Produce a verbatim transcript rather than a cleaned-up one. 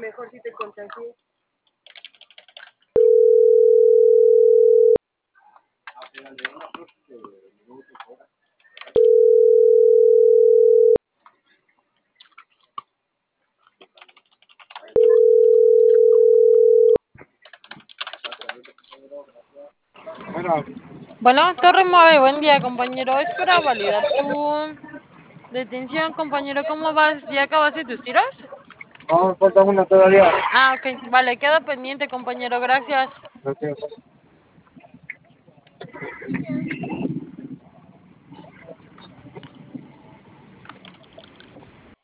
mejor si te contagié. Bueno, Bueno, Torre Mave, buen día, compañero. Es para validar tu detención, compañero. ¿Cómo vas? ¿Ya acabaste tus tiros? no me falta una todavía. Ah, ok. Vale, queda pendiente, compañero. Gracias. Gracias.